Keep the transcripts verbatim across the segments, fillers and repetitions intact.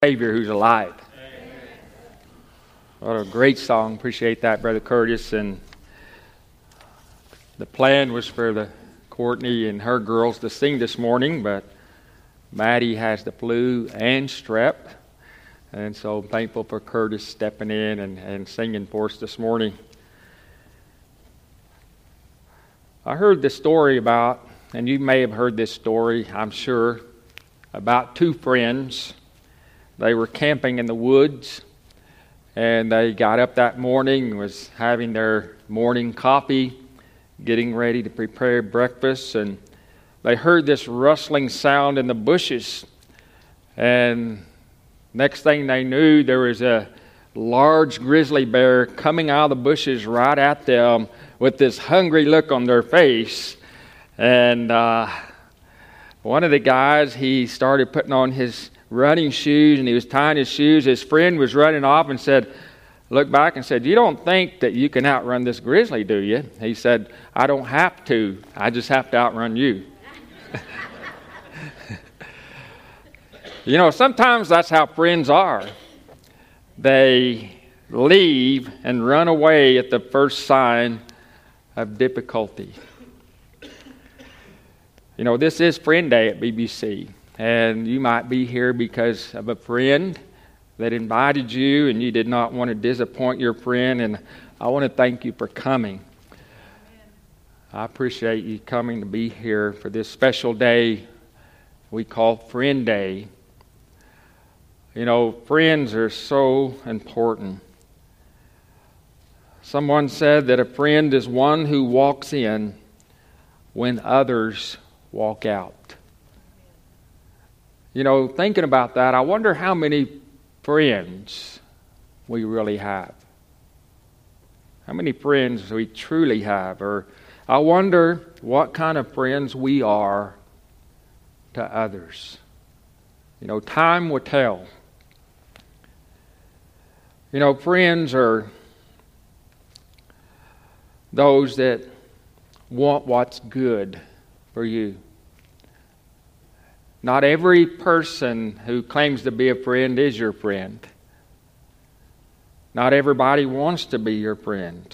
Savior who's alive. Amen. What a great song. Appreciate that, Brother Curtis. And the plan was for the Courtney and her girls to sing this morning, but Maddie has the flu and strep. And so I'm thankful for Curtis stepping in and, and singing for us this morning. I heard this story about, and you may have heard this story, I'm sure, about two friends. They were camping in the woods, and they got up that morning, was having their morning coffee, getting ready to prepare breakfast, and they heard this rustling sound in the bushes. And next thing they knew, there was a large grizzly bear coming out of the bushes right at them with this hungry look on their face. And uh, one of the guys, he started putting on his running shoes, and he was tying his shoes. His friend was running off and said, looked back and said, "You don't think that you can outrun this grizzly, do you?" He said, "I don't have to. I just have to outrun you." You know, sometimes that's how friends are. They leave and run away at the first sign of difficulty. You know, this is Friend Day at B B C. And you might be here because of a friend that invited you, and you did not want to disappoint your friend. And I want to thank you for coming. I appreciate you coming to be here for this special day we call Friend Day. You know, friends are so important. Someone said that a friend is one who walks in when others walk out. You know, thinking about that, I wonder how many friends we really have. How many friends we truly have. Or I wonder what kind of friends we are to others. You know, time will tell. You know, friends are those that want what's good for you. Not every person who claims to be a friend is your friend. Not everybody wants to be your friend.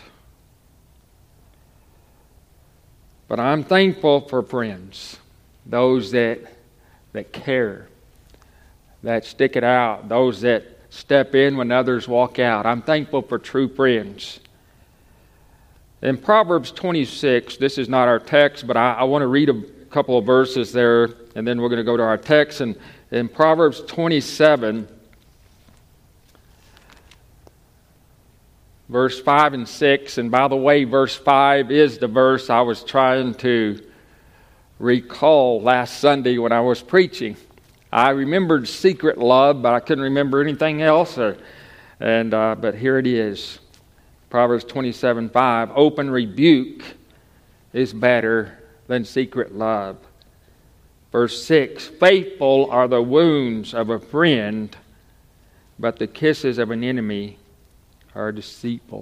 But I'm thankful for friends, those that that care, that stick it out, those that step in when others walk out. I'm thankful for true friends. In Proverbs twenty-six, this is not our text, but I, I want to read a couple of verses there, and then we're going to go to our text. And in Proverbs twenty-seven, verse five and six, and by the way, verse five is the verse I was trying to recall last Sunday when I was preaching. I remembered secret love, but I couldn't remember anything else. Or, and uh, but here it is, Proverbs twenty-seven five. Open rebuke is better than secret love. Verse six, faithful are the wounds of a friend, but the kisses of an enemy are deceitful.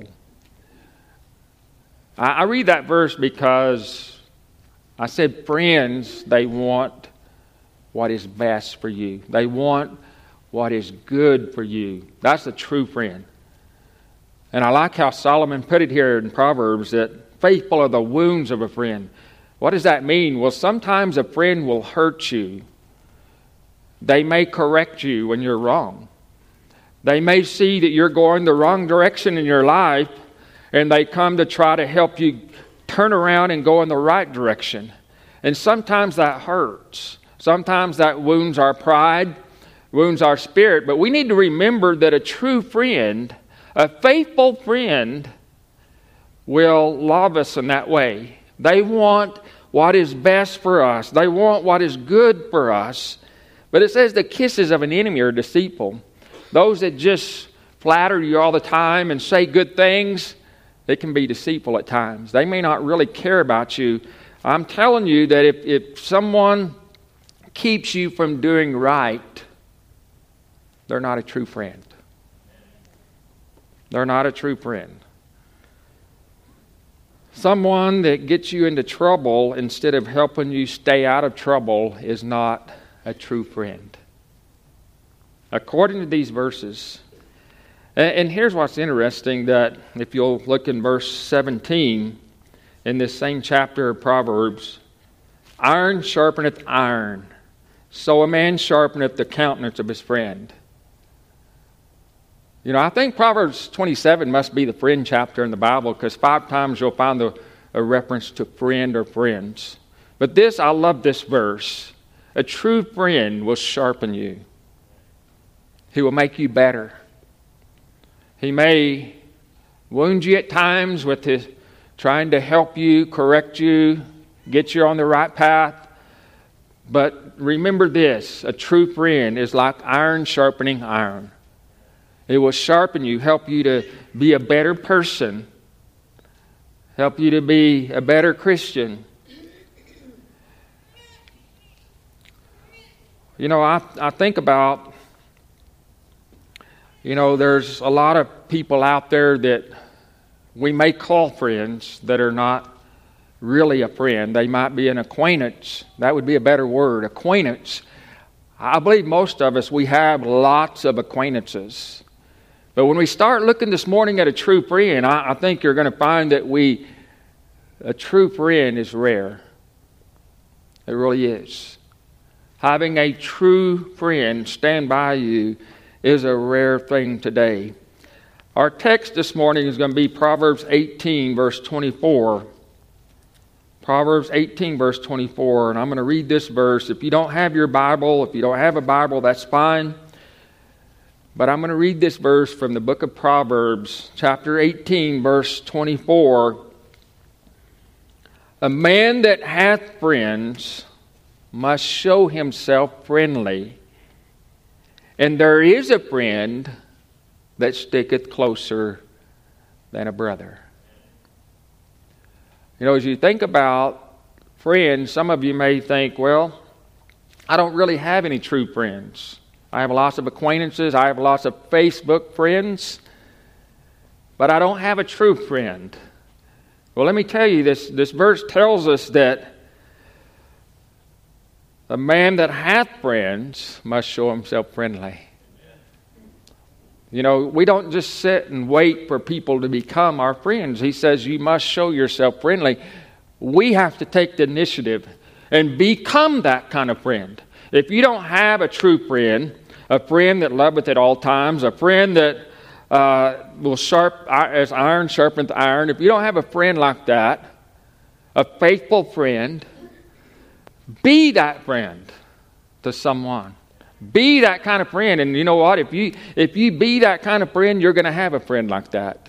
I, I read that verse because I said friends, they want what is best for you. They want what is good for you. That's a true friend. And I like how Solomon put it here in Proverbs, that faithful are the wounds of a friend. What does that mean? Well, sometimes a friend will hurt you. They may correct you when you're wrong. They may see that you're going the wrong direction in your life, and they come to try to help you turn around and go in the right direction. And sometimes that hurts. Sometimes that wounds our pride, wounds our spirit. But we need to remember that a true friend, a faithful friend, will love us in that way. They want what is best for us. They want what is good for us. But it says the kisses of an enemy are deceitful. Those that just flatter you all the time and say good things, they can be deceitful at times. They may not really care about you. I'm telling you that if, if someone keeps you from doing right, they're not a true friend. They're not a true friend. Someone that gets you into trouble instead of helping you stay out of trouble is not a true friend. according to these verses. And here's what's interesting, that if you'll look in verse seventeen in this same chapter of Proverbs, iron sharpeneth iron, so a man sharpeneth the countenance of his friend. You know, I think Proverbs twenty-seven must be the friend chapter in the Bible, because five times you'll find the, a reference to friend or friends. But this, I love this verse. A true friend will sharpen you. He will make you better. He may wound you at times with his trying to help you, correct you, get you on the right path. But remember this, a true friend is like iron sharpening iron. It will sharpen you, help you to be a better person, help you to be a better Christian. You know, I, I think about, you know, there's a lot of people out there that we may call friends that are not really a friend. They might be an acquaintance. That would be a better word, acquaintance. I believe most of us, we have lots of acquaintances. But when we start looking this morning at a true friend, I, I think you're going to find that we, a true friend is rare. It really is. Having a true friend stand by you is a rare thing today. Our text this morning is going to be Proverbs eighteen, verse twenty-four. Proverbs eighteen, verse twenty-four, and I'm going to read this verse. If you don't have your Bible, if you don't have a Bible, that's fine. But I'm going to read this verse from the book of Proverbs, chapter eighteen, verse twenty-four. A man that hath friends must show himself friendly, and there is a friend that sticketh closer than a brother. You know, as you think about friends, some of you may think, well, I don't really have any true friends. I have lots of acquaintances. I have lots of Facebook friends. But I don't have a true friend. Well, let me tell you, this, this verse tells us that a man that hath friends must show himself friendly. You know, we don't just sit and wait for people to become our friends. He says you must show yourself friendly. We have to take the initiative and become that kind of friend. If you don't have a true friend, a friend that loveth at all times, a friend that uh, will sharp as iron sharpeneth iron, if you don't have a friend like that, a faithful friend, be that friend to someone. Be that kind of friend. And you know what? If you if you be that kind of friend, you're going to have a friend like that.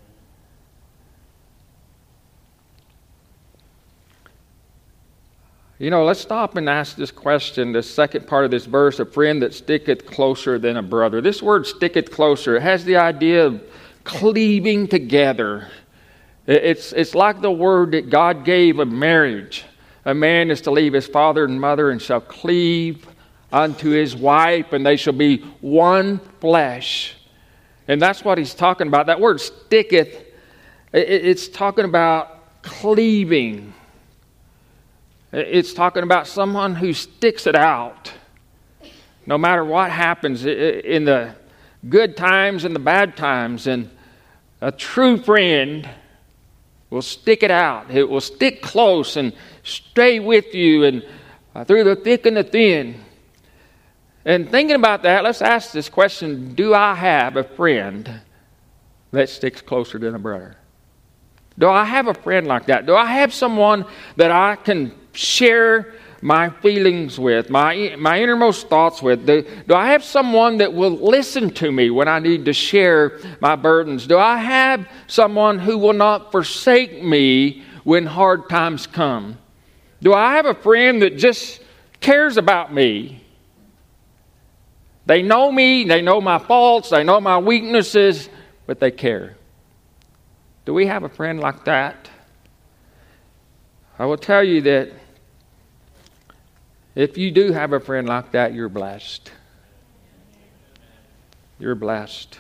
You know, let's stop and ask this question, the second part of this verse, a friend that sticketh closer than a brother. This word sticketh closer, it has the idea of cleaving together. It's, it's like the word that God gave of marriage. A man is to leave his father and mother and shall cleave unto his wife, and they shall be one flesh. And that's what he's talking about. That word sticketh, it's talking about cleaving. It's talking about someone who sticks it out. No matter what happens in the good times and the bad times. And a true friend will stick it out. It will stick close and stay with you and uh, through the thick and the thin. And thinking about that, let's ask this question: do I have a friend that sticks closer than a brother? Do I have a friend like that? Do I have someone that I can share my feelings with, my my innermost thoughts with? Do, do I have someone that will listen to me when I need to share my burdens? Do I have someone who will not forsake me when hard times come? Do I have a friend that just cares about me? They know me, they know my faults, they know my weaknesses, but they care. Do we have a friend like that? I will tell you that if you do have a friend like that, you're blessed. You're blessed.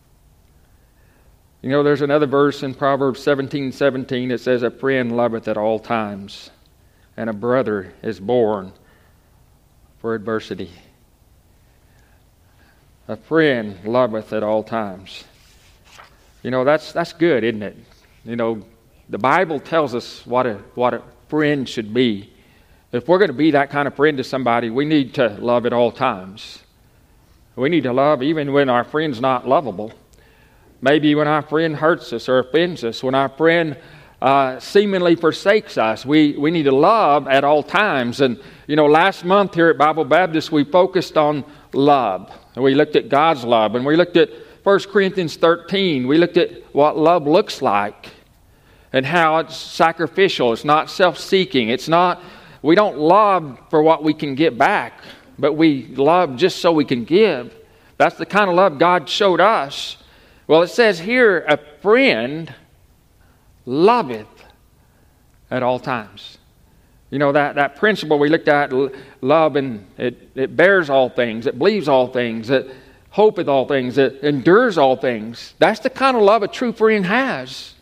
You know, there's another verse in Proverbs seventeen seventeen that says, a friend loveth at all times, and a brother is born for adversity. A friend loveth at all times. You know, that's that's good, isn't it? You know, the Bible tells us what a what a friend should be. If we're going to be that kind of friend to somebody, we need to love at all times. We need to love even when our friend's not lovable. Maybe when our friend hurts us or offends us, when our friend uh, seemingly forsakes us, we, we need to love at all times. And, you know, last month here at Bible Baptist, we focused on love. And we looked at God's love, and we looked at First Corinthians thirteen. We looked at what love looks like and how it's sacrificial. It's not self-seeking. It's not, we don't love for what we can get back, but we love just so we can give. That's the kind of love God showed us. Well, it says here, a friend loveth at all times. You know, that, that principle we looked at, love, and it, it bears all things, it believes all things, it hopeth all things, it endures all things. That's the kind of love a true friend has.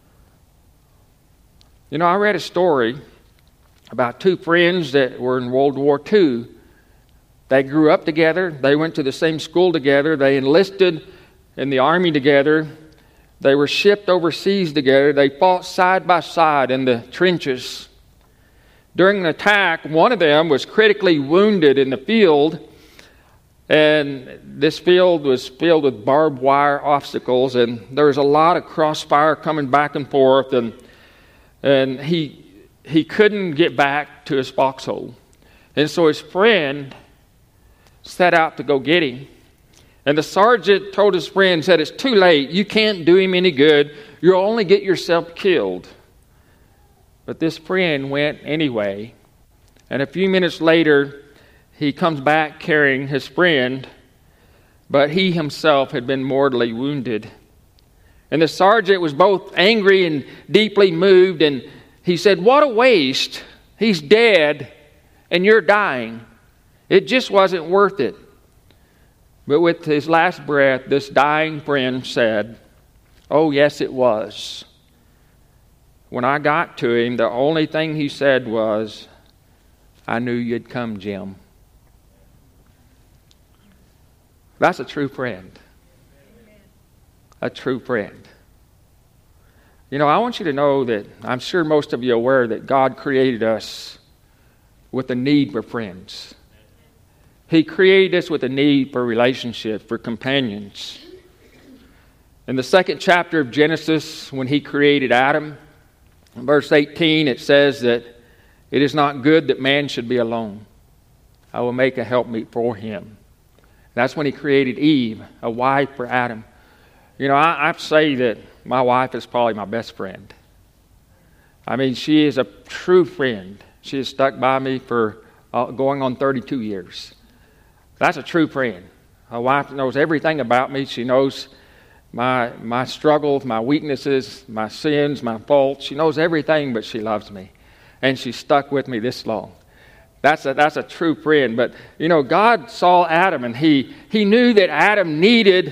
You know, I read a story about two friends that were in World War Two. They grew up together. They went to the same school together. They enlisted in the army together. They were shipped overseas together. They fought side by side in the trenches. During an attack, one of them was critically wounded in the field, and this field was filled with barbed wire obstacles, and there was a lot of crossfire coming back and forth, and and he he couldn't get back to his foxhole. And so his friend set out to go get him. And the sergeant told his friend, said, "It's too late. You can't do him any good. You'll only get yourself killed." But this friend went anyway. And a few minutes later, he comes back carrying his friend, but he himself had been mortally wounded. And the sergeant was both angry and deeply moved, and he said, "What a waste. He's dead, and you're dying. It just wasn't worth it." But with his last breath, this dying friend said, "Oh, yes, it was. When I got to him, the only thing he said was, 'I knew you'd come, Jim.'" That's a true friend. A true friend. You know, I want you to know that I'm sure most of you are aware that God created us with a need for friends. He created us with a need for relationships, for companions. In the second chapter of Genesis, when He created Adam, in verse eighteen, it says that it is not good that man should be alone. I will make a helpmeet for him. That's when He created Eve, a wife for Adam. You know, I, I say that my wife is probably my best friend. I mean, she is a true friend. She has stuck by me for uh, going on thirty-two years. That's a true friend. A wife knows everything about me. She knows my my struggles, my weaknesses, my sins, my faults. She knows everything, but she loves me. And she's stuck with me this long. That's a, that's a true friend. But, you know, God saw Adam, and he, he knew that Adam needed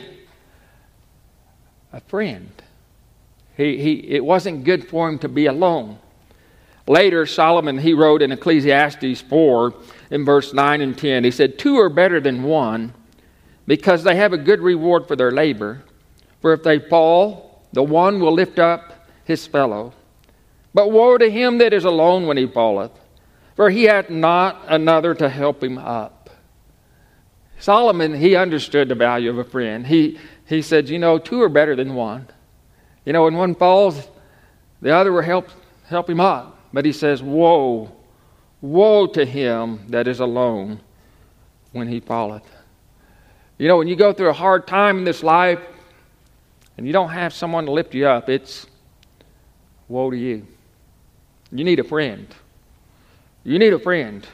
a friend. He, he, it wasn't good for him to be alone. Later, Solomon, he wrote in Ecclesiastes four, in verse nine and ten, he said, "Two are better than one, because they have a good reward for their labor. For if they fall, the one will lift up his fellow. But woe to him that is alone when he falleth, for he hath not another to help him up." Solomon, he understood the value of a friend. He, he said, you know, two are better than one. You know, when one falls, the other will help, help him up. But he says, woe, woe to him that is alone when he falleth. You know, when you go through a hard time in this life and you don't have someone to lift you up, it's woe to you. You need a friend. You need a friend.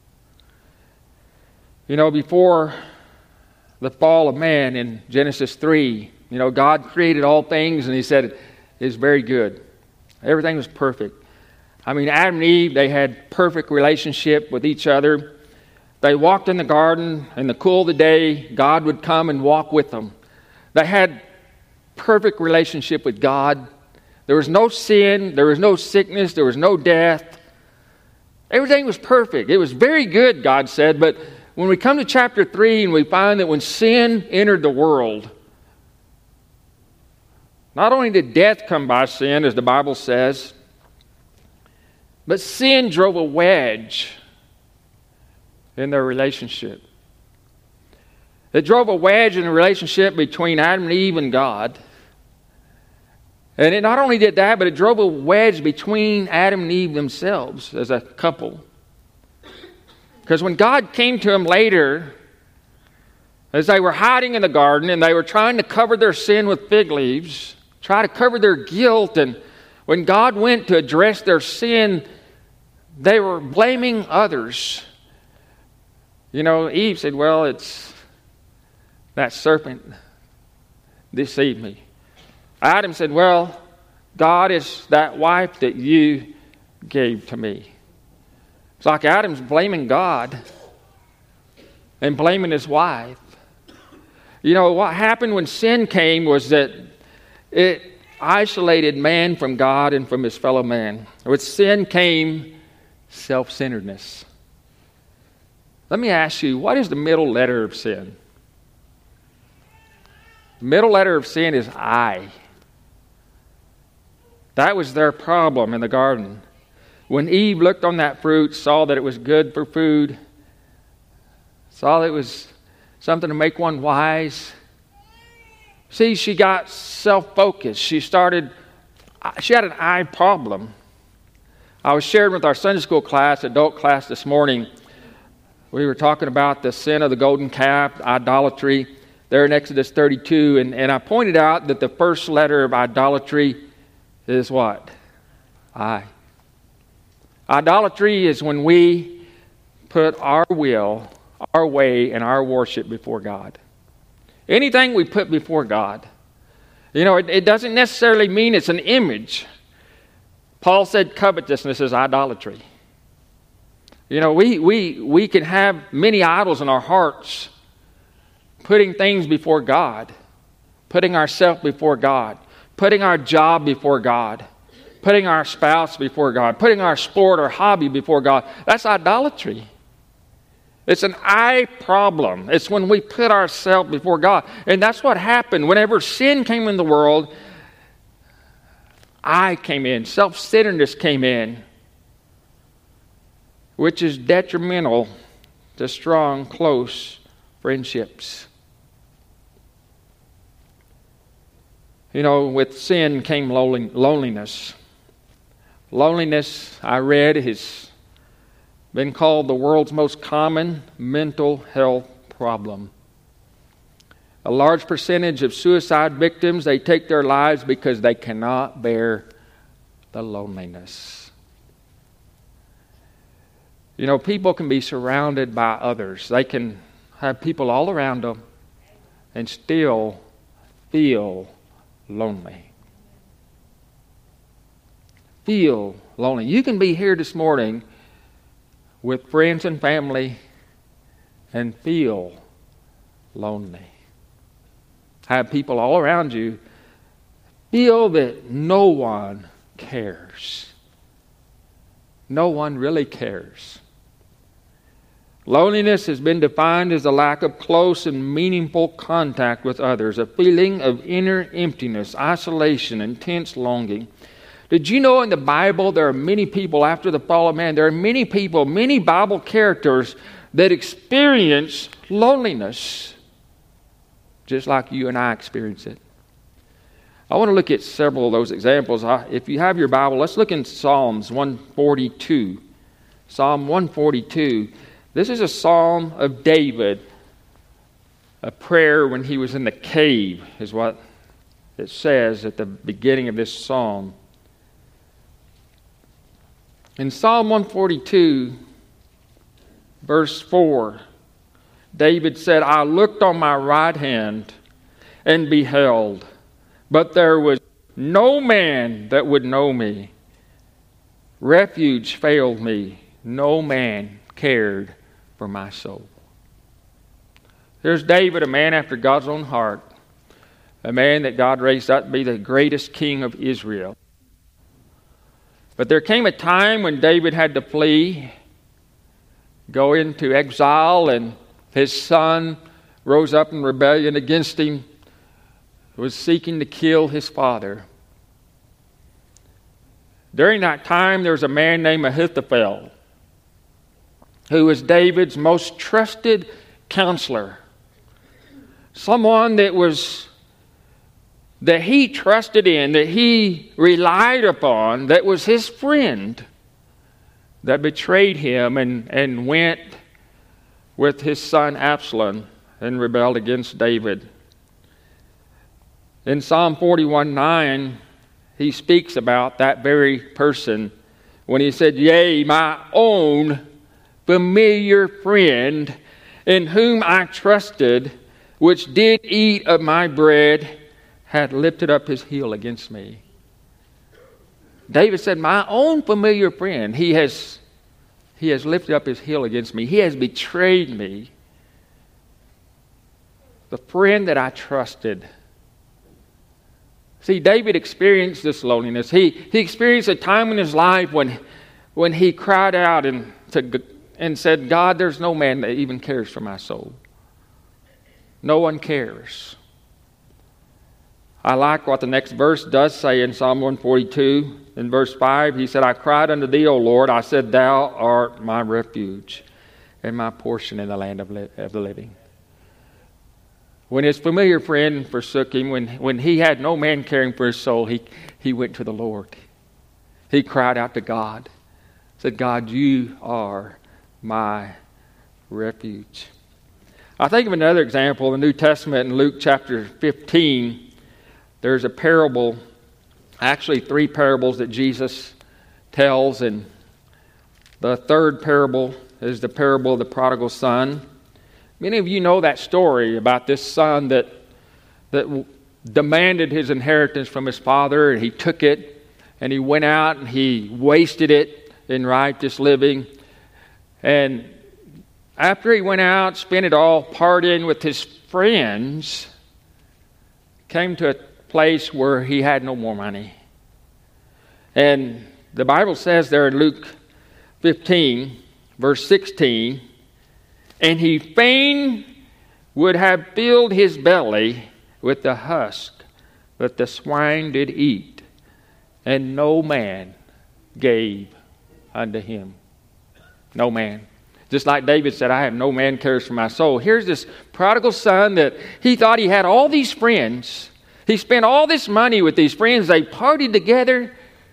You know, before the fall of man in Genesis three, you know, God created all things, and He said it is very good. Everything was perfect. I mean, Adam and Eve, they had perfect relationship with each other. They walked in the garden. In the cool of the day, God would come and walk with them. They had perfect relationship with God. There was no sin. There was no sickness. There was no death. Everything was perfect. It was very good, God said, but when we come to chapter three and we find that when sin entered the world, not only did death come by sin, as the Bible says, but sin drove a wedge in their relationship. It drove a wedge in the relationship between Adam and Eve and God. And it not only did that, but it drove a wedge between Adam and Eve themselves as a couple. Because when God came to them later, as they were hiding in the garden and they were trying to cover their sin with fig leaves, try to cover their guilt, and when God went to address their sin, they were blaming others. You know, Eve said, well, it's that serpent deceived me. Adam said, well, God is that wife that you gave to me. It's like Adam's blaming God and blaming his wife. You know, what happened when sin came was that it isolated man from God and from his fellow man. With sin came self-centeredness. Let me ask you, what is the middle letter of sin? The middle letter of sin is I. That was their problem in the garden. When Eve looked on that fruit, saw that it was good for food, saw that it was something to make one wise. See, she got self-focused. She started, she had an I problem. I was sharing with our Sunday school class, adult class this morning. We were talking about the sin of the golden calf, idolatry, there in Exodus thirty-two. And, and I pointed out that the first letter of idolatry is what? I. Idolatry is when we put our will, our way, and our worship before God. Anything we put before God. You know, it, it doesn't necessarily mean it's an image. Paul said covetousness is idolatry. You know, we, we, we can have many idols in our hearts, putting things before God, putting ourselves before God, putting our job before God, putting our spouse before God, putting our sport or hobby before God. That's idolatry. It's an I problem. It's when we put ourselves before God. And that's what happened. Whenever sin came in the world, I came in. Self-centeredness came in, which is detrimental to strong, close friendships. You know, with sin came loneliness. Loneliness, I read, has been called the world's most common mental health problem. A large percentage of suicide victims, they take their lives because they cannot bear the loneliness. You know, people can be surrounded by others. They can have people all around them and still feel lonely. Feel lonely. You can be here this morning with friends and family and feel lonely. Have people all around you feel that no one cares. No one really cares. Loneliness has been defined as a lack of close and meaningful contact with others, a feeling of inner emptiness, isolation, intense longing. Did you know in the Bible there are many people after the fall of man, there are many people, many Bible characters that experience loneliness just like you and I experience it. I want to look at several of those examples. If you have your Bible, let's look in Psalms one forty-two. Psalm one forty-two. This is a psalm of David, a prayer when he was in the cave, is what it says at the beginning of this psalm. In Psalm one forty-two, verse four, David said, I looked on my right hand and beheld, but there was no man that would know me. Refuge failed me. No man cared for my soul. There's David, a man after God's own heart, a man that God raised up to be the greatest king of Israel. But there came a time when David had to flee, go into exile, and His son rose up in rebellion against him, was seeking to kill his father. During that time, there was a man named Ahithophel, who was David's most trusted counselor. Someone that was that he trusted in, that he relied upon, that was his friend, that betrayed him and, and went with his son Absalom and rebelled against David. In Psalm forty-one nine, he speaks about that very person when he said, "Yea, my own familiar friend, in whom I trusted, which did eat of my bread, had lifted up his heel against me." David said, "My own familiar friend, he has, he has lifted up his heel against me. He has betrayed me. The friend that I trusted." See, David experienced this loneliness. He, he experienced a time in his life when, when he cried out and, to, and said, "God, there's no man that even cares for my soul. No one cares." I like what the next verse does say in Psalm one forty-two. In verse five, he said, "I cried unto thee, O Lord. I said, thou art my refuge and my portion in the land of, li- of the living." When his familiar friend forsook him, when, when he had no man caring for his soul, he, he went to the Lord. He cried out to God. Said, "God, you are my refuge." I think of another example in the New Testament in Luke chapter fifteen. There's a parable, actually three parables that Jesus tells, and the third parable is the parable of the prodigal son. Many of you know that story about this son that that demanded his inheritance from his father, and he took it, and he went out and he wasted it in righteous living. And after he went out, spent it all partying with his friends, came to a place where he had no more money. And the Bible says there in Luke fifteen, verse sixteen, "And he fain would have filled his belly with the husk that the swine did eat, and no man gave unto him." No man. Just like David said, "I have no man cares for my soul." Here's this prodigal son that he thought he had all these friends. He spent all this money with these friends. They partied together.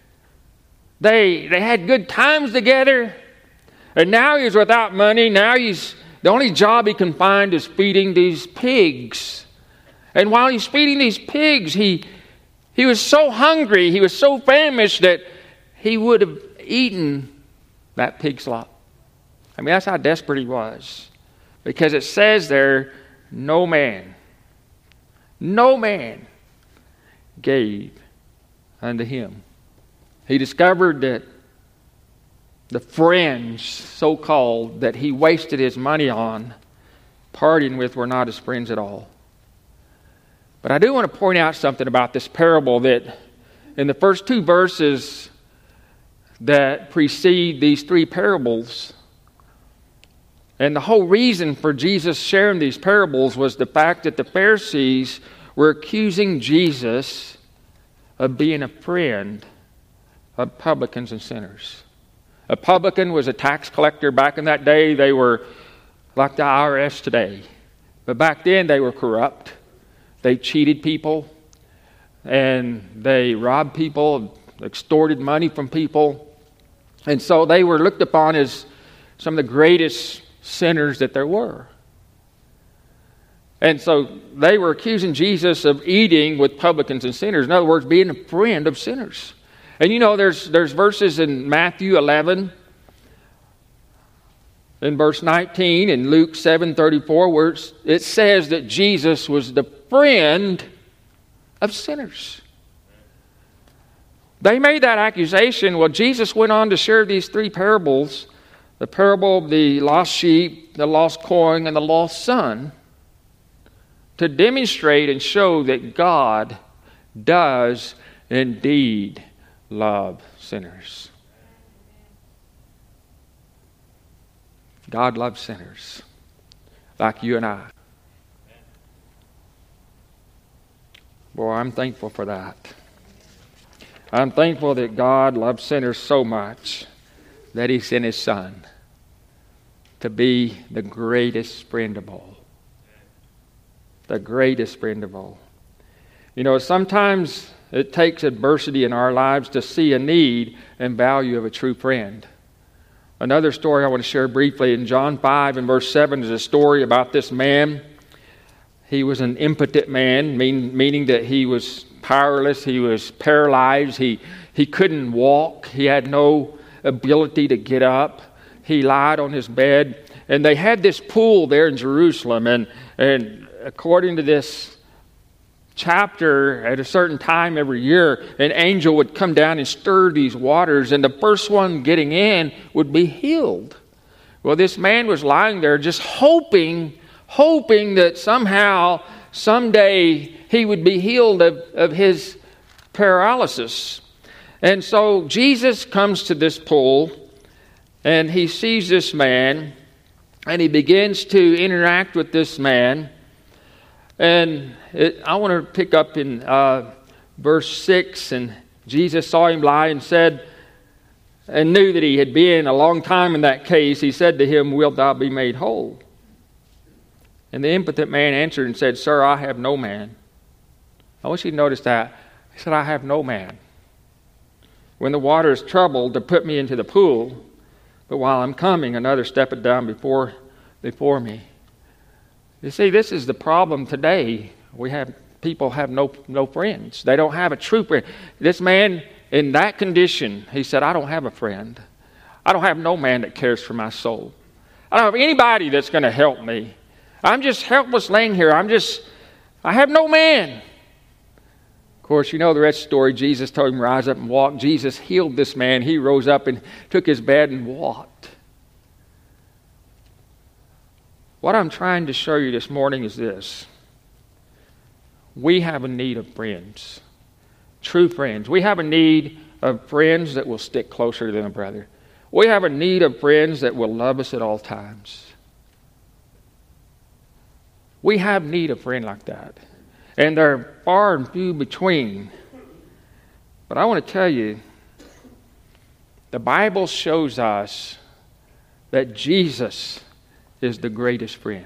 They, they had good times together. And now he's without money. Now he's the only job he can find is feeding these pigs. And while he's feeding these pigs, he, he was so hungry, he was so famished that he would have eaten that pig slop. I mean, that's how desperate he was. Because it says there, no man, no man gave unto him. He discovered that the friends, so-called, that he wasted his money on, partying with, were not his friends at all. But I do want to point out something about this parable, that in the first two verses that precede these three parables, and the whole reason for Jesus sharing these parables was the fact that the Pharisees were accusing Jesus of being a friend of publicans and sinners. A publican was a tax collector. Back in that day, they were like the I R S today. But back then, they were corrupt. They cheated people, and they robbed people, extorted money from people. And so they were looked upon as some of the greatest sinners that there were. And so they were accusing Jesus of eating with publicans and sinners. In other words, being a friend of sinners. And you know, there's there's verses in Matthew eleven, in verse nineteen, and Luke seven thirty-four, where it says that Jesus was the friend of sinners. They made that accusation. Well, Jesus went on to share these three parables, the parable of the lost sheep, the lost coin, and the lost son, to demonstrate and show that God does indeed love sinners. God loves sinners. like you and I. Boy, I'm thankful for that. I'm thankful that God loves sinners so much that He sent His Son to be the greatest friend of all. The greatest friend of all. You know, sometimes it takes adversity in our lives to see a need and value of a true friend. Another story I want to share briefly in John five and verse seven is a story about this man. He was an impotent man, mean, meaning that he was powerless, he was paralyzed, he, he couldn't walk, he had no ability to get up. He lied on his bed, and they had this pool there in Jerusalem, and, and according to this chapter, at a certain time every year, an angel would come down and stir these waters, and the first one getting in would be healed. Well, this man was lying there just hoping, hoping that somehow, someday, he would be healed of, of his paralysis. And so Jesus comes to this pool, and he sees this man, and he begins to interact with this man. And it, I want to pick up in uh, verse six, and Jesus saw him lie and said, and knew that he had been a long time in that case. He said to him, "Wilt thou be made whole?" And the impotent man answered and said, "Sir, I have no man." I want you to notice that. He said, "I have no man when the water is troubled to put me into the pool, but while I'm coming, another steppeth down before before me." You see, this is the problem today. We have people have no no friends. They don't have a true friend. This man in that condition, he said, "I don't have a friend. I don't have no man that cares for my soul. I don't have anybody that's going to help me. I'm just helpless laying here. I'm just, I have no man." Of course, you know the rest of the story. Jesus told him, "Rise up and walk." Jesus healed this man. He rose up and took his bed and walked. What I'm trying to show you this morning is this. We have a need of friends. True friends. We have a need of friends that will stick closer than a brother. We have a need of friends that will love us at all times. We have need of a friend like that. And they're far and few between. But I want to tell you, the Bible shows us that Jesus is the greatest friend.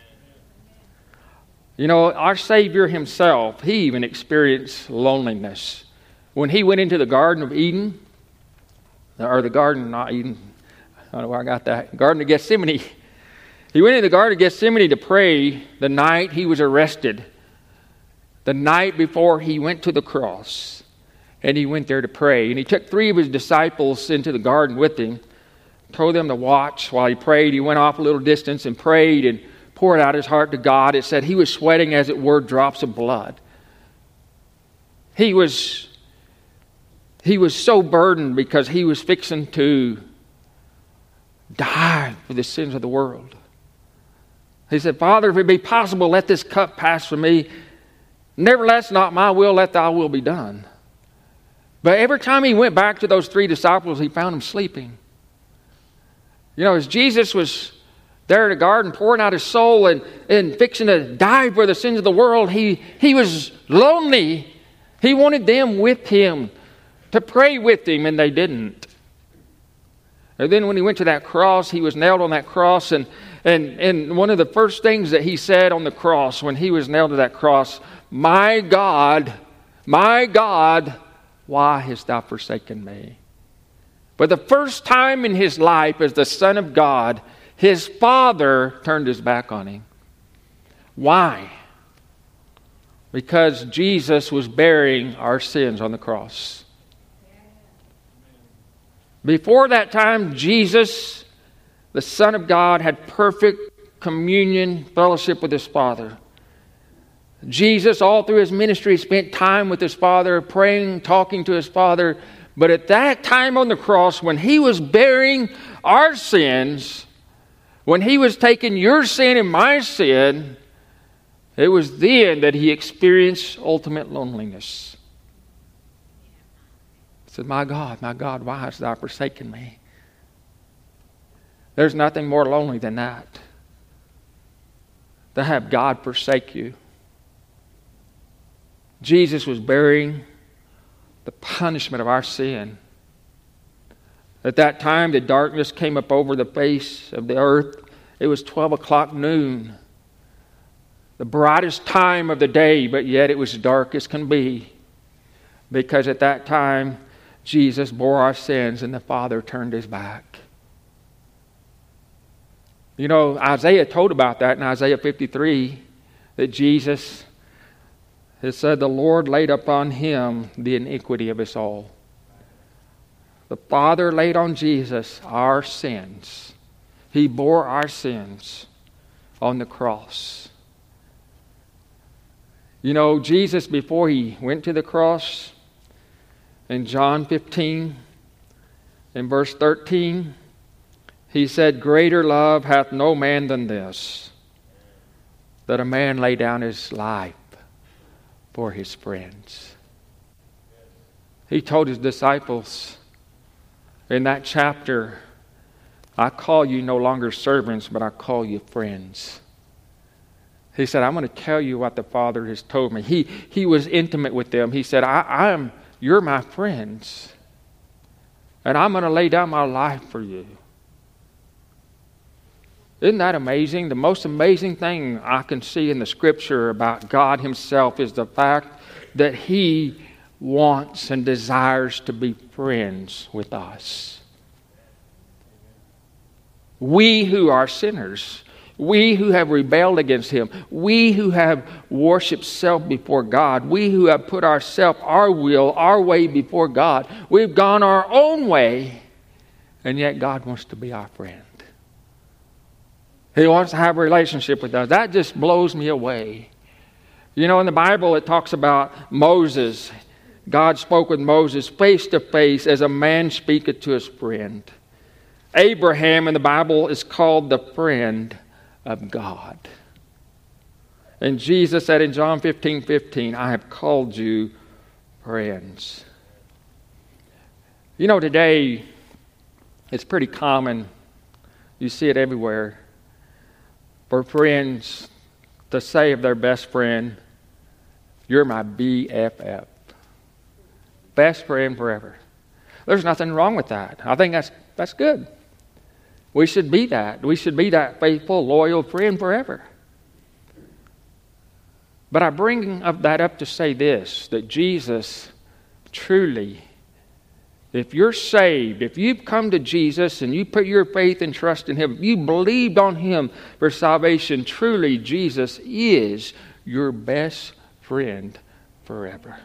You know, our Savior Himself, He even experienced loneliness. When He went into the Garden of Eden, or the Garden, not Eden, I don't know where I got that, Garden of Gethsemane. He went into the Garden of Gethsemane to pray the night He was arrested. The night before He went to the cross. And He went there to pray. And He took three of His disciples into the garden with Him, told them to watch while He prayed. He went off a little distance and prayed and poured out his heart to God. It said he was sweating, as it were, drops of blood. He was, he was so burdened because he was fixing to die for the sins of the world. He said, "Father, if it be possible, let this cup pass from me. Nevertheless, not my will, let thy will be done." But every time he went back to those three disciples, he found them sleeping. You know, as Jesus was there in the garden pouring out his soul and, and fixing to die for the sins of the world, he, he was lonely. He wanted them with him, to pray with him, and they didn't. And then when he went to that cross, he was nailed on that cross, and, and, and one of the first things that he said on the cross when he was nailed to that cross, "My God, my God, why hast thou forsaken me?" But the first time in his life as the Son of God, his Father turned his back on him. Why? Because Jesus was bearing our sins on the cross. Before that time, Jesus, the Son of God, had perfect communion, fellowship with his Father. Jesus, all through his ministry, spent time with his Father, praying, talking to his Father. But at that time on the cross, when he was bearing our sins, when he was taking your sin and my sin, it was then that he experienced ultimate loneliness. He said, "My God, my God, why hast thou forsaken me?" There's nothing more lonely than that. to have God forsake you. Jesus was bearing the punishment of our sin. At that time, the darkness came up over the face of the earth. It was twelve o'clock noon, the brightest time of the day, but yet it was dark as can be, because at that time, Jesus bore our sins and the Father turned His back. You know, Isaiah told about that in Isaiah fifty-three, that Jesus has said, the Lord laid upon Him the iniquity of us all. The Father laid on Jesus our sins. He bore our sins on the cross. You know, Jesus, before He went to the cross, in John fifteen, in verse thirteen, He said, greater love hath no man than this, that a man lay down his life for his friends. He told His disciples in that chapter, I call you no longer servants, but I call you friends. He said, I'm going to tell you what the Father has told me. He, he was intimate with them. He said, I, I am, you're my friends, and I'm going to lay down my life for you. Isn't that amazing? The most amazing thing I can see in the Scripture about God Himself is the fact that He wants and desires to be friends with us. We who are sinners, we who have rebelled against Him, we who have worshipped self before God, we who have put ourself, our will, our way before God, we've gone our own way, and yet God wants to be our friend. He wants to have a relationship with us. That just blows me away. You know, in the Bible it talks about Moses. God spoke with Moses face to face as a man speaketh to his friend. Abraham in the Bible is called the friend of God. And Jesus said in John fifteen fifteen, I have called you friends. You know, today it's pretty common, you see it everywhere, for friends to say of their best friend, you're my B F F. Best friend forever. There's nothing wrong with that. I think that's that's good. We should be that. We should be that faithful, loyal friend forever. But I bring up that up to say this, that Jesus truly, if you're saved, if you've come to Jesus and you put your faith and trust in Him, if you believed on Him for salvation, truly Jesus is your best friend forever.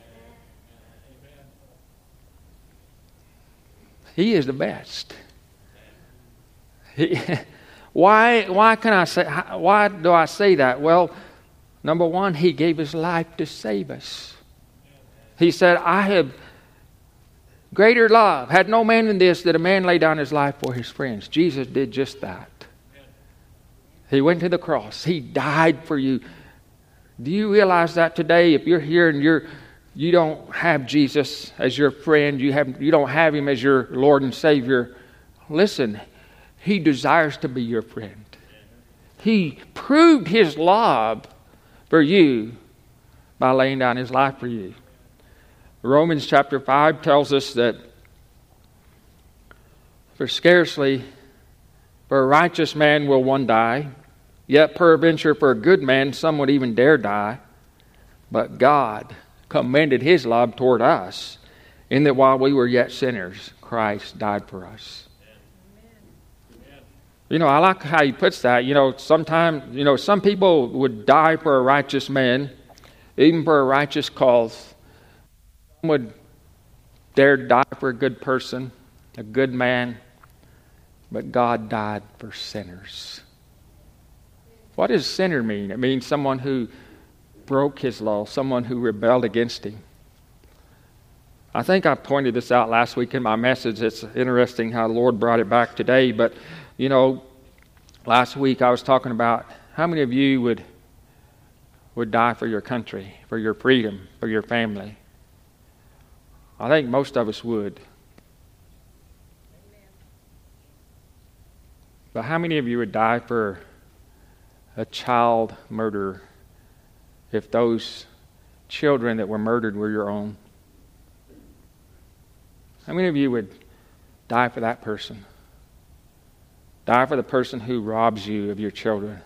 He is the best. He, why, why can I say, why do I say that? Well, number one, He gave His life to save us. He said, I have greater love had no man than this, that a man lay down his life for his friends. Jesus did just that. He went to the cross. He died for you. Do you realize that today? If you're here and you're you don't have Jesus as your friend, you have you don't have Him as your Lord and Savior, listen, He desires to be your friend. He proved His love for you by laying down His life for you. Romans chapter five tells us that for scarcely for a righteous man will one die, yet peradventure for a good man some would even dare die. But God commended His love toward us, in that while we were yet sinners, Christ died for us. Amen. You know, I like how He puts that. You know, sometimes, you know, some people would die for a righteous man, even for a righteous cause. Some would dare die for a good person, a good man, but God died for sinners. What does sinner mean? It means someone who broke His law, someone who rebelled against Him. I think I pointed this out last week in my message. It's interesting how the Lord brought it back today. But, you know, last week I was talking about how many of you would would die for your country, for your freedom, for your family. I think most of us would. But how many of you would die for a child murderer if those children that were murdered were your own? How many of you would die for that person? Die for the person who robs you of your children?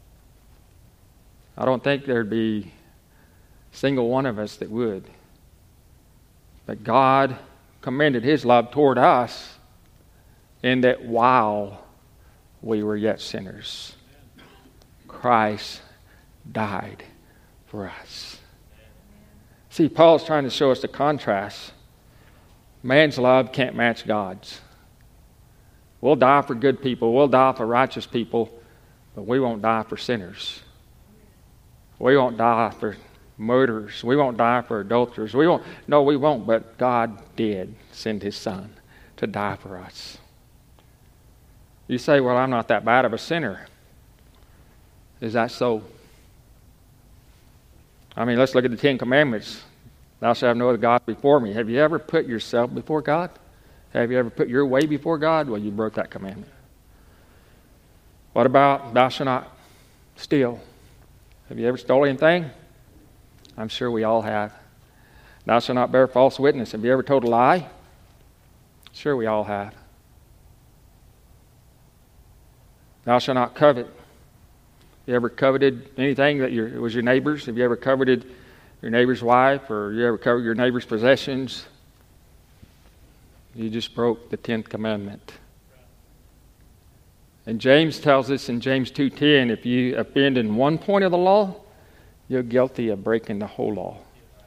I don't think there'd be a single one of us that would. But God commended His love toward us in that while we were yet sinners, Christ died for us. See, Paul's trying to show us the contrast. Man's love can't match God's. We'll die for good people. We'll die for righteous people. But we won't die for sinners. We won't die for murderers. We won't die for adulterers. We won't. No, we won't. But God did send His Son to die for us. You say, well, I'm not that bad of a sinner. Is that so? I mean, let's look at the Ten Commandments. Thou shalt have no other God before me. Have you ever put yourself before God? Have you ever put your way before God? Well, you broke that commandment. What about thou shalt not steal? Have you ever stolen anything? I'm sure we all have. Thou shalt not bear false witness. Have you ever told a lie? Sure we all have. Thou shalt not covet. You ever coveted anything that your, was your neighbor's? Have you ever coveted your neighbor's wife, or you ever coveted your neighbor's possessions? You just broke the tenth commandment. And James tells us in James two ten, if you offend in one point of the law, you're guilty of breaking the whole law.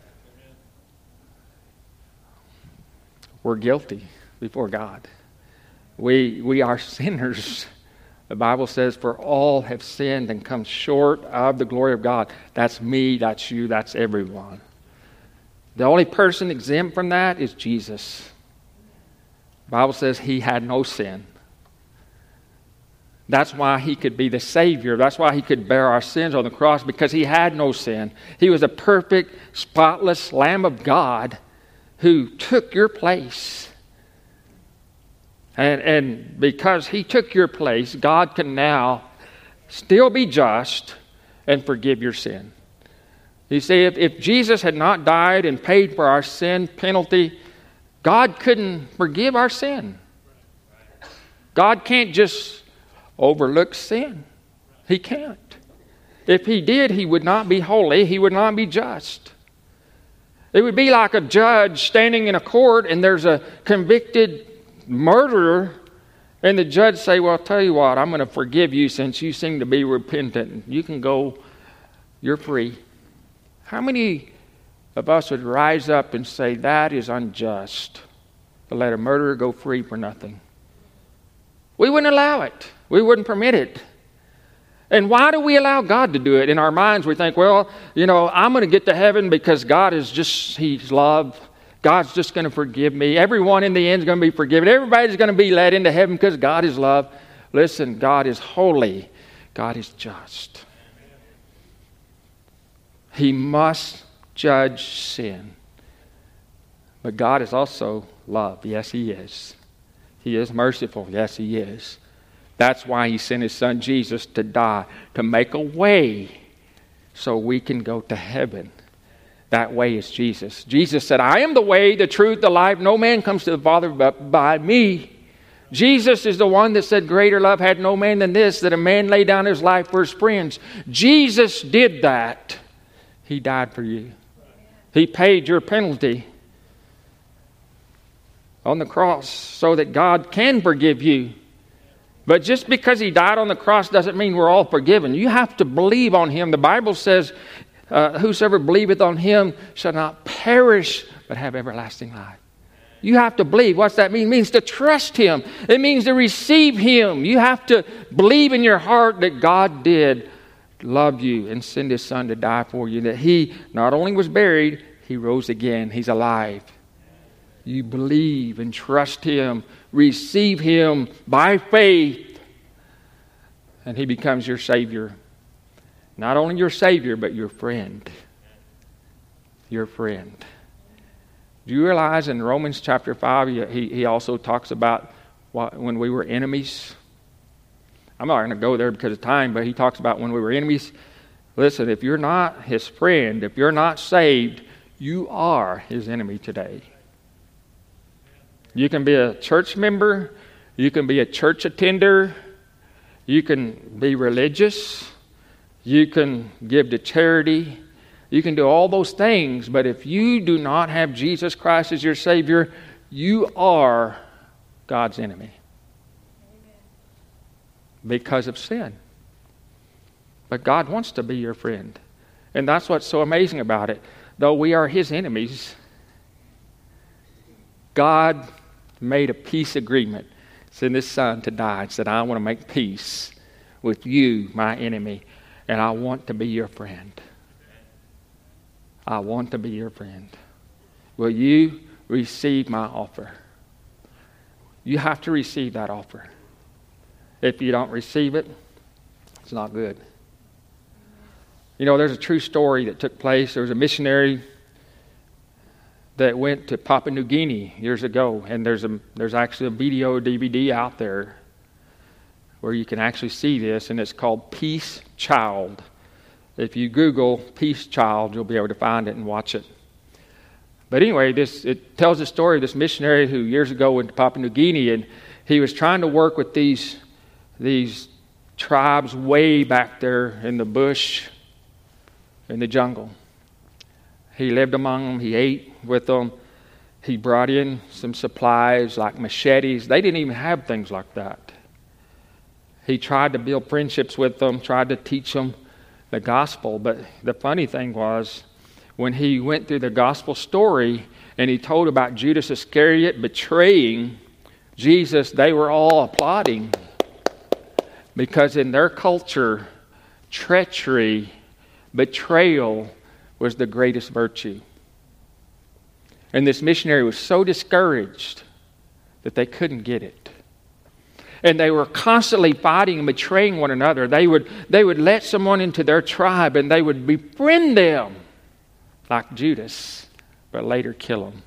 We're guilty before God. We we are sinners. The Bible says, for all have sinned and come short of the glory of God. That's me, that's you, that's everyone. The only person exempt from that is Jesus. The Bible says He had no sin. That's why He could be the Savior. That's why He could bear our sins on the cross, because He had no sin. He was a perfect, spotless Lamb of God who took your place. And, and because He took your place, God can now still be just and forgive your sin. You see, if, if Jesus had not died and paid for our sin penalty, God couldn't forgive our sin. God can't just overlook sin. He can't. If He did, He would not be holy. He would not be just. It would be like a judge standing in a court and there's a convicted murderer, and the judge say, well, I'll tell you what, I'm going to forgive you since you seem to be repentant. You can go, you're free. How many of us would rise up and say, that is unjust to let a murderer go free for nothing? We wouldn't allow it. We wouldn't permit it. And why do we allow God to do it? In our minds, we think, well, you know, I'm going to get to heaven because God is just, He's love. God's just going to forgive me. Everyone in the end is going to be forgiven. Everybody's going to be led into heaven because God is love. Listen, God is holy. God is just. He must judge sin. But God is also love. Yes, He is. He is merciful. Yes, He is. That's why He sent His Son Jesus to die, to make a way so we can go to heaven. That way is Jesus. Jesus said, I am the way, the truth, the life. No man comes to the Father but by me. Jesus is the one that said, greater love had no man than this, that a man lay down his life for his friends. Jesus did that. He died for you. He paid your penalty on the cross so that God can forgive you. But just because He died on the cross doesn't mean we're all forgiven. You have to believe on Him. The Bible says, Uh, whosoever believeth on Him shall not perish, but have everlasting life. You have to believe. What's that mean? It means to trust Him. It means to receive Him. You have to believe in your heart that God did love you and send His Son to die for you. That He not only was buried, He rose again. He's alive. You believe and trust Him. Receive Him by faith. And He becomes your Savior. Not only your Savior, but your friend. Your friend. Do you realize in Romans chapter five, he, he also talks about what, when we were enemies? I'm not going to go there because of time, but he talks about when we were enemies. Listen, if you're not his friend, if you're not saved, you are his enemy today. You can be a church member. You can be a church attender. You can be religious. You can give to charity. You can do all those things. But if you do not have Jesus Christ as your Savior, you are God's enemy. Because of sin. But God wants to be your friend. And that's what's so amazing about it. Though we are his enemies, God made a peace agreement. Sent his son to die and said, I want to make peace with you, my enemy, and I want to be your friend. I want to be your friend. Will you receive my offer? You have to receive that offer. If you don't receive it, it's not good. You know, there's a true story that took place. There was a missionary that went to Papua New Guinea years ago, and there's a there's actually a video D V D out there where you can actually see this, and it's called Peace Child. If you Google Peace Child, you'll be able to find it and watch it. But anyway, this it tells the story of this missionary who years ago went to Papua New Guinea, and he was trying to work with these these tribes way back there in the bush, in the jungle. He lived among them. He ate with them. He brought in some supplies like machetes. They didn't even have things like that. He tried to build friendships with them, tried to teach them the gospel. But the funny thing was, when he went through the gospel story and he told about Judas Iscariot betraying Jesus, they were all applauding. Because in their culture, treachery, betrayal was the greatest virtue. And this missionary was so discouraged that they couldn't get it. And they were constantly fighting and betraying one another. They would, they would let someone into their tribe and they would befriend them like Judas, but later kill them.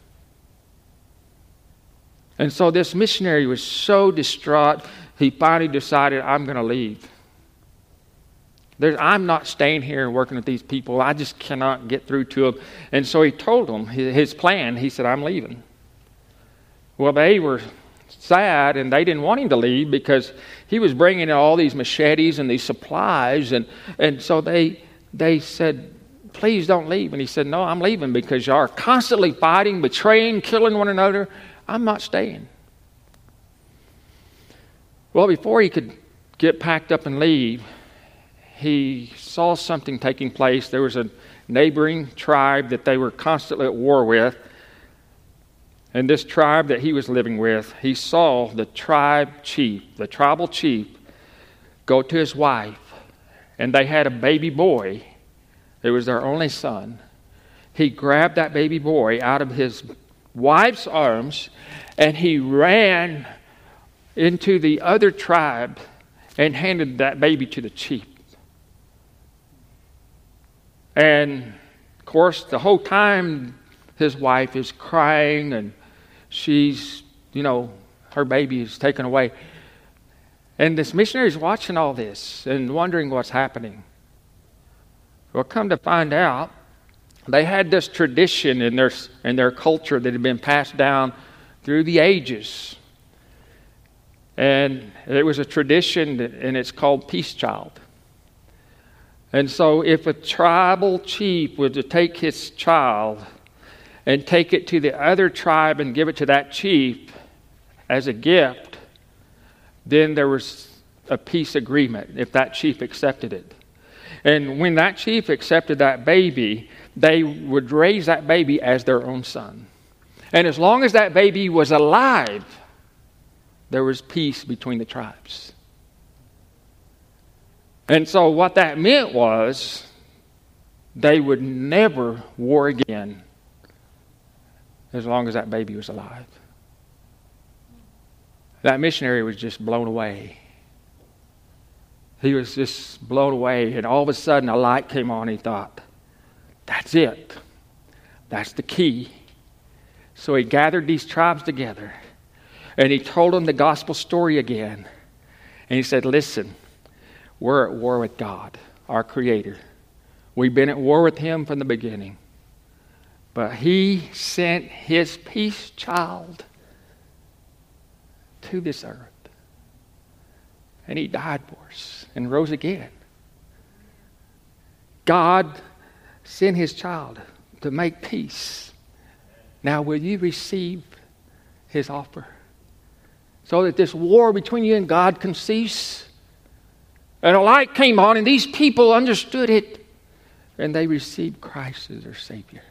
And so this missionary was so distraught, he finally decided, I'm going to leave. There's, I'm not staying here and working with these people. I just cannot get through to them. And so he told them his plan. He said, I'm leaving. Well, they were sad, and they didn't want him to leave because he was bringing in all these machetes and these supplies. And, and so they, they said, please don't leave. And he said, no, I'm leaving because you are constantly fighting, betraying, killing one another. I'm not staying. Well, before he could get packed up and leave, he saw something taking place. There was a neighboring tribe that they were constantly at war with. And this tribe that he was living with, he saw the tribe chief, the tribal chief, go to his wife. And they had a baby boy. It was their only son. He grabbed that baby boy out of his wife's arms and he ran into the other tribe and handed that baby to the chief. And, of course, the whole time his wife is crying and she's, you know, her baby is taken away. And this missionary is watching all this and wondering what's happening. Well, come to find out, they had this tradition in their, in their culture that had been passed down through the ages. And it was a tradition, and it's called Peace Child. And so if a tribal chief were to take his child and take it to the other tribe and give it to that chief as a gift, then there was a peace agreement if that chief accepted it. And when that chief accepted that baby, they would raise that baby as their own son. And as long as that baby was alive, there was peace between the tribes. And so what that meant was they would never war again as long as that baby was alive. That missionary was just blown away. He was just blown away, and all of a sudden a light came on. He thought, that's it. That's the key. So he gathered these tribes together, and he told them the gospel story again. And he said, listen, we're at war with God, our Creator. We've been at war with Him from the beginning. But He sent His peace child to this earth. And He died for us and rose again. God sent His child to make peace. Now will you receive His offer? So that this war between you and God can cease. And a light came on and these people understood it. And they received Christ as their Savior.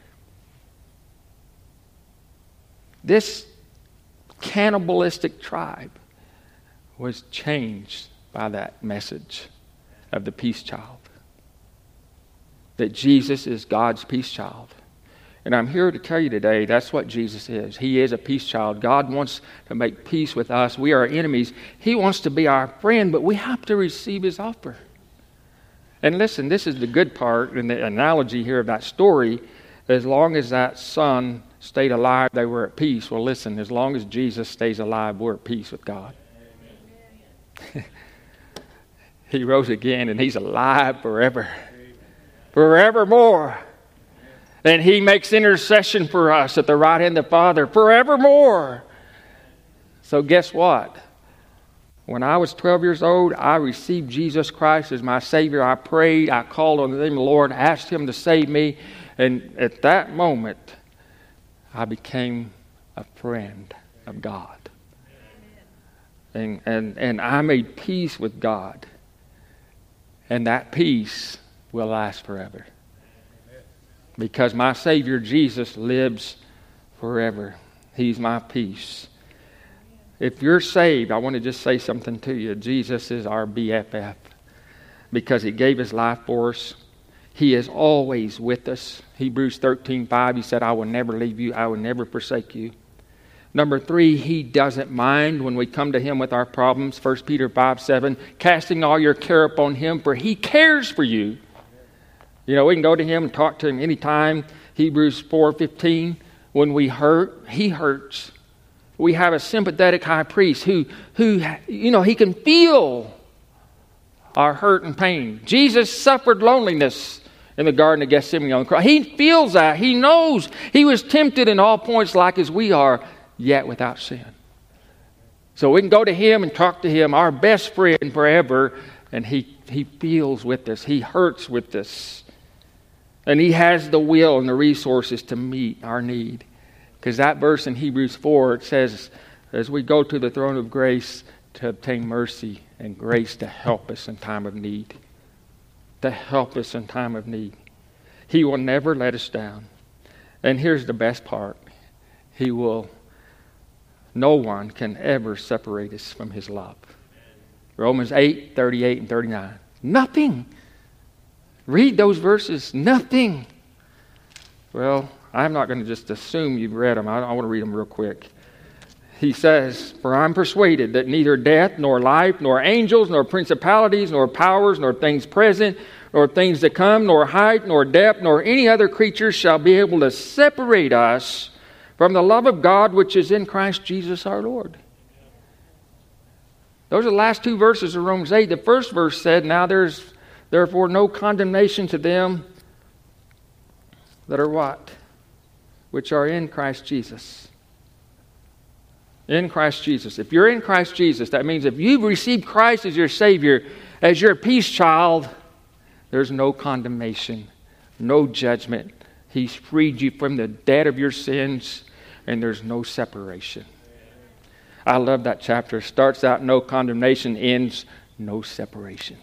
This cannibalistic tribe was changed by that message of the peace child. That Jesus is God's peace child. And I'm here to tell you today, that's what Jesus is. He is a peace child. God wants to make peace with us. We are enemies. He wants to be our friend, but we have to receive His offer. And listen, this is the good part in the analogy here of that story. As long as that son stayed alive, they were at peace. Well, listen, as long as Jesus stays alive, we're at peace with God. He rose again and He's alive forever. Forevermore. And He makes intercession for us at the right hand of the Father forevermore. So guess what? When I was twelve years old, I received Jesus Christ as my Savior. I prayed, I called on the name of the Lord, asked Him to save me. And at that moment, I became a friend of God. And, and, and I made peace with God. And that peace will last forever. Because my Savior Jesus lives forever. He's my peace. If you're saved, I want to just say something to you. Jesus is our B F F. Because He gave His life for us. He is always with us. Hebrews thirteen five, He said, I will never leave you. I will never forsake you. Number three, He doesn't mind when we come to Him with our problems. First Peter five seven, casting all your care upon Him, for He cares for you. You know, we can go to Him and talk to Him anytime. Hebrews four fifteen, when we hurt, He hurts. We have a sympathetic high priest who, who, you know, He can feel our hurt and pain. Jesus suffered loneliness in the Garden of Gethsemane on the cross. He feels that. He knows He was tempted in all points like as we are, yet without sin. So we can go to Him and talk to Him, our best friend forever, and He, he feels with us. He hurts with us. And He has the will and the resources to meet our need. Because that verse in Hebrews four, it says, as we go to the throne of grace to obtain mercy and grace to help us in time of need. To help us in time of need. He will never let us down. And here's the best part. He will, no one can ever separate us from His love. Romans eight thirty-eight and thirty-nine. Nothing. Read those verses. Nothing. Well, I'm not going to just assume you've read them. I, I want to read them real quick. He says, for I'm persuaded that neither death, nor life, nor angels, nor principalities, nor powers, nor things present, nor things to come, nor height, nor depth, nor any other creature shall be able to separate us from the love of God which is in Christ Jesus our Lord. Those are the last two verses of Romans eight. The first verse said, now there's therefore no condemnation to them that are what? Which are in Christ Jesus. In Christ Jesus. If you're in Christ Jesus, that means if you've received Christ as your Savior, as your peace child, there's no condemnation, no judgment. He's freed you from the debt of your sins, and there's no separation. I love that chapter. It starts out no condemnation, ends no separation.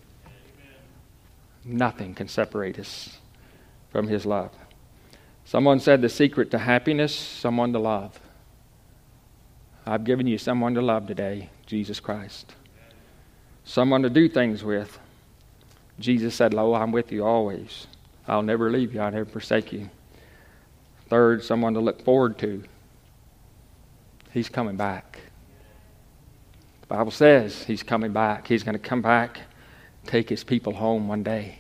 Nothing can separate us from His love. Someone said the secret to happiness, someone to love. I've given you someone to love today, Jesus Christ. Someone to do things with. Jesus said, lo, I'm with you always. I'll never leave you. I'll never forsake you. Third, someone to look forward to. He's coming back. The Bible says He's coming back. He's going to come back, take His people home one day.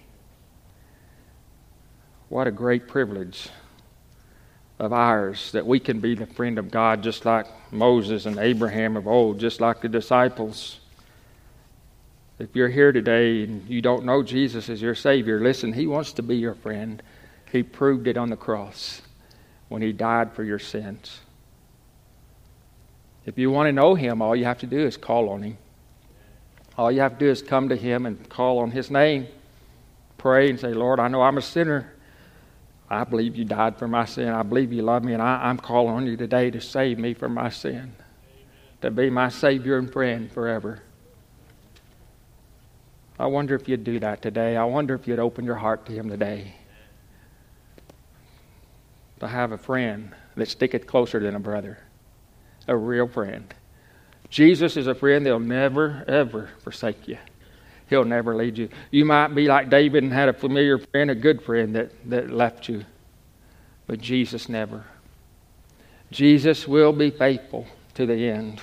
What a great privilege of ours that we can be the friend of God just like Moses and Abraham of old, just like the disciples. If you're here today and you don't know Jesus as your Savior, listen, He wants to be your friend. He proved it on the cross when He died for your sins. If you want to know Him, all you have to do is call on Him. All you have to do is come to Him and call on His name. Pray and say, Lord, I know I'm a sinner. I believe You died for my sin. I believe You love me, and I, I'm calling on You today to save me from my sin. Amen. To be my Savior and friend forever. I wonder if you'd do that today. I wonder if you'd open your heart to Him today. To have a friend that sticketh closer than a brother. A real friend. Jesus is a friend that'll never, ever forsake you. He'll never lead you. You might be like David and had a familiar friend, a good friend that, that left you. But Jesus never. Jesus will be faithful to the end.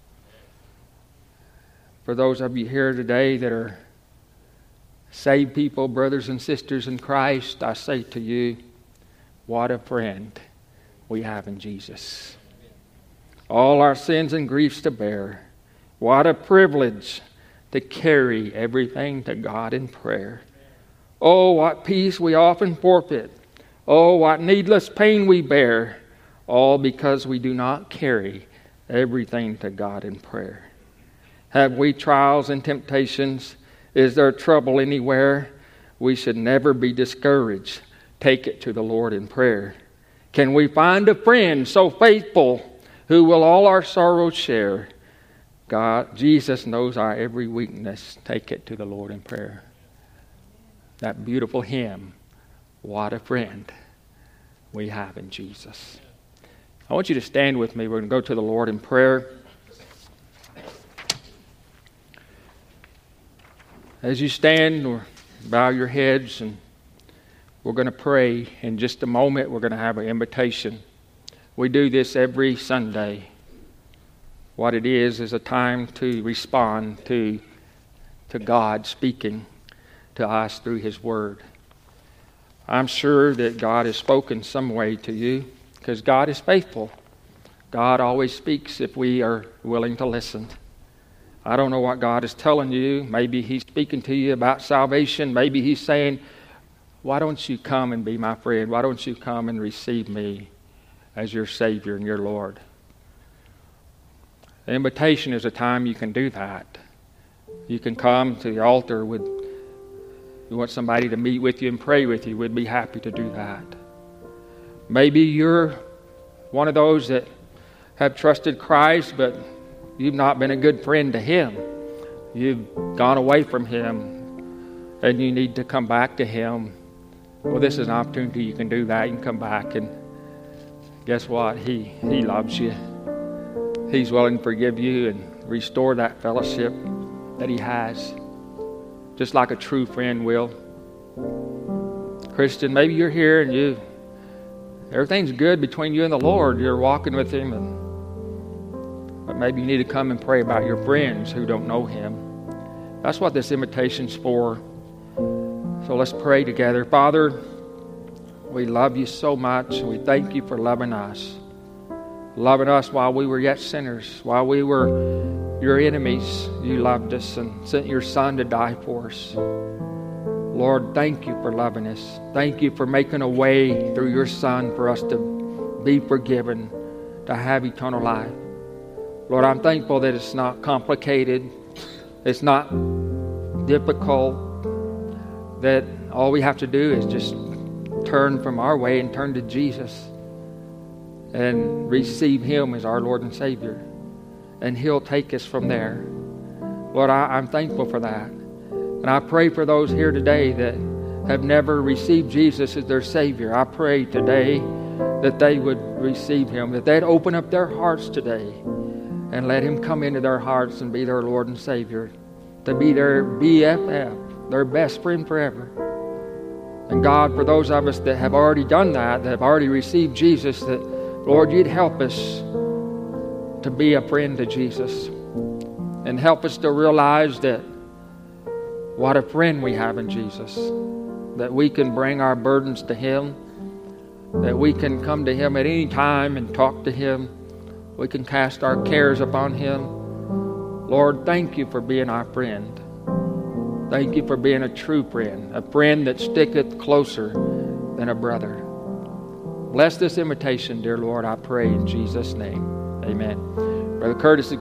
For those of you here today that are saved people, brothers and sisters in Christ, I say to you, what a friend we have in Jesus. All our sins and griefs to bear. What a privilege to carry everything to God in prayer. Oh, what peace we often forfeit. Oh, what needless pain we bear. All because we do not carry everything to God in prayer. Have we trials and temptations? Is there trouble anywhere? We should never be discouraged. Take it to the Lord in prayer. Can we find a friend so faithful who will all our sorrows share? God, Jesus knows our every weakness. Take it to the Lord in prayer. That beautiful hymn, what a friend we have in Jesus. I want you to stand with me. We're going to go to the Lord in prayer. As you stand, or bow your heads, and we're going to pray. In just a moment, we're going to have an invitation. We do this every Sunday. What it is is a time to respond to, to God speaking to us through His Word. I'm sure that God has spoken some way to you, because God is faithful. God always speaks if we are willing to listen. I don't know what God is telling you. Maybe He's speaking to you about salvation. Maybe He's saying, why don't you come and be my friend? Why don't you come and receive me as your Savior and your Lord? The invitation is a time you can do that. You can come to the altar with, you want somebody to meet with you and pray with you. We'd be happy to do that. Maybe you're one of those that have trusted Christ, but you've not been a good friend to Him. You've gone away from Him, and you need to come back to Him. Well, this is an opportunity you can do that. You can come back, and guess what? He, he loves you. He's willing to forgive you and restore that fellowship that He has, just like a true friend will. Christian, maybe you're here and you everything's good between you and the Lord. You're walking with Him, and, but maybe you need to come and pray about your friends who don't know Him. That's what this invitation's for. So let's pray together. Father, we love You so much. We thank You for loving us. Loving us while we were yet sinners, while we were Your enemies. You loved us and sent Your Son to die for us. Lord, thank You for loving us. Thank You for making a way through Your Son for us to be forgiven, to have eternal life. Lord, I'm thankful that it's not complicated. It's not difficult. That all we have to do is just turn from our way and turn to Jesus and receive Him as our Lord and Savior. And He'll take us from there. Lord, I, I'm thankful for that. And I pray for those here today that have never received Jesus as their Savior. I pray today that they would receive Him, that they'd open up their hearts today and let Him come into their hearts and be their Lord and Savior, to be their B F F, their best friend forever. And God, for those of us that have already done that, that have already received Jesus, that, Lord, You'd help us to be a friend to Jesus, and help us to realize that what a friend we have in Jesus, that we can bring our burdens to Him, that we can come to Him at any time and talk to Him. We can cast our cares upon Him. Lord, thank You for being our friend. Thank you for being a true friend, a friend that sticketh closer than a brother. Bless this invitation, dear Lord, I pray in Jesus' name. Amen. Brother Curtis.